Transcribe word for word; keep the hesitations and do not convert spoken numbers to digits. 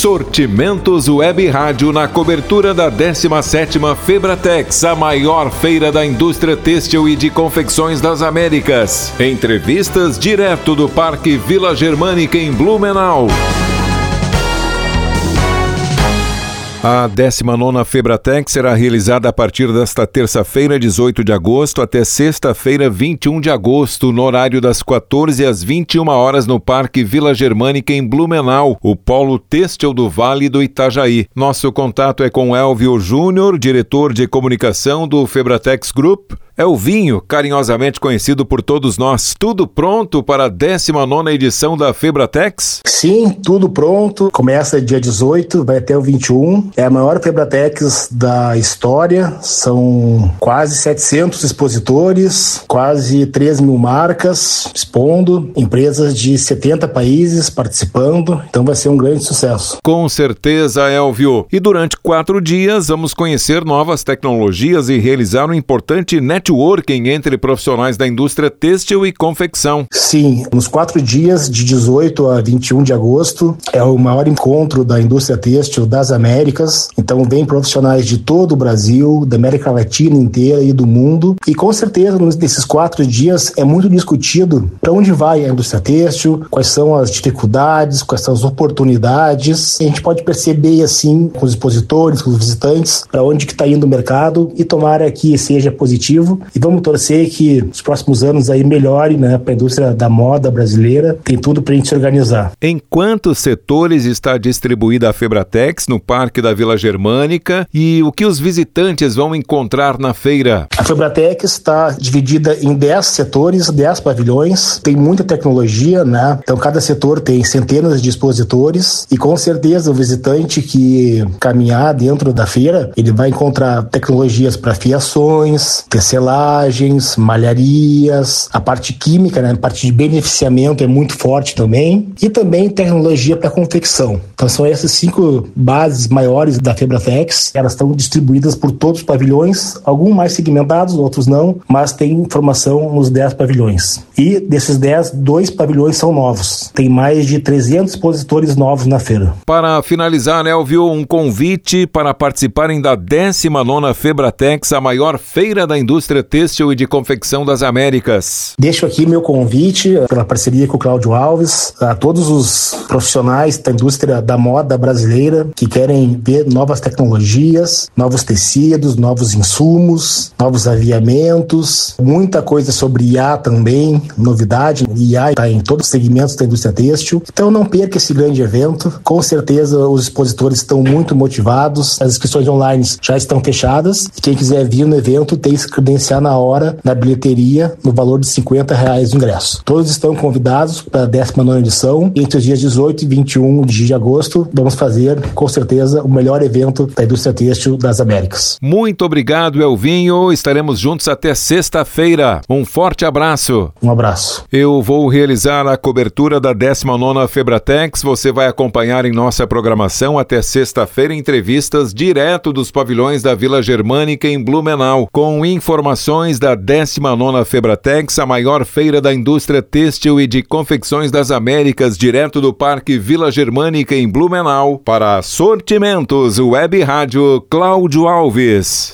Sortimentos Web Rádio na cobertura da décima sétima Febratex, a maior feira da indústria têxtil e de confecções das Américas. Entrevistas direto do Parque Vila Germânica em Blumenau. A décima nona Febratex será realizada a partir desta terça-feira, dezoito de agosto, até sexta-feira, vinte e um de agosto, no horário das quatorze às vinte e uma horas no Parque Vila Germânica em Blumenau, o polo têxtil do Vale do Itajaí. Nosso contato é com Elvio Júnior, diretor de comunicação do Febratex Group. Elvinho, carinhosamente conhecido por todos nós, tudo pronto para a décima nona edição da Febratex? Sim, tudo pronto. Começa dia dezoito, vai até o vinte e um. É a maior Febratex da história. São quase setecentos expositores, quase três mil marcas expondo, empresas de setenta países participando. Então vai ser um grande sucesso. Com certeza, Elvio. E durante quatro dias vamos conhecer novas tecnologias e realizar um importante networking networking entre profissionais da indústria têxtil e confecção. Sim, nos quatro dias de dezoito a vinte e um de agosto é o maior encontro da indústria têxtil das Américas. Então vem profissionais de todo o Brasil, da América Latina inteira e do mundo. E com certeza nesses quatro dias é muito discutido para onde vai a indústria têxtil, quais são as dificuldades, quais são as oportunidades. A gente pode perceber assim com os expositores, com os visitantes, para onde que está indo o mercado e tomara que seja positivo. E vamos torcer que os próximos anos aí melhore, né, para a indústria da moda brasileira. Tem tudo para a gente se organizar. Em quantos setores está distribuída a Febratex no Parque da Vila Germânica e o que os visitantes vão encontrar na feira? A Febratex está dividida em dez setores, dez pavilhões. Tem muita tecnologia, né? Então cada setor tem centenas de expositores e com certeza o visitante que caminhar dentro da feira, ele vai encontrar tecnologias para fiações, tecelagens, malharias, a parte química, né, a parte de beneficiamento é muito forte também, e também tecnologia para confecção. Então são essas cinco bases maiores da Febratex, elas estão distribuídas por todos os pavilhões, alguns mais segmentados, outros não, mas tem informação nos dez pavilhões. E desses dez, dois pavilhões são novos. Tem mais de trezentos expositores novos na feira. Para finalizar, Elvio, um convite para participarem da décima nona Febratex, a maior feira da indústria têxtil e de confecção das Américas. Deixo aqui meu convite pela parceria com o Cláudio Alves a todos os profissionais da indústria da moda brasileira que querem ver novas tecnologias, novos tecidos, novos insumos, novos aviamentos, muita coisa sobre I A também, novidade. I A está em todos os segmentos da indústria têxtil. Então não perca esse grande evento. Com certeza os expositores estão muito motivados. As inscrições online já estão fechadas e quem quiser vir no evento tem que se credenciar na hora na bilheteria no valor de cinquenta reais o ingresso. Todos estão convidados para a décima nona edição. Entre os dias dezoito e vinte e um de agosto vamos fazer com certeza o melhor evento da indústria têxtil das Américas. Muito obrigado, Elvinho. Estaremos juntos até sexta-feira. Um forte abraço. Um abraço. Eu vou realizar a cobertura da décima nona Febratex. Você vai acompanhar em nossa programação até sexta-feira entrevistas direto dos pavilhões da Vila Germânica em Blumenau, com informações da décima nona Febratex, a maior feira da indústria têxtil e de confecções das Américas, direto do Parque Vila Germânica em Blumenau. Para Sortimentos Web Rádio, Cláudio Alves.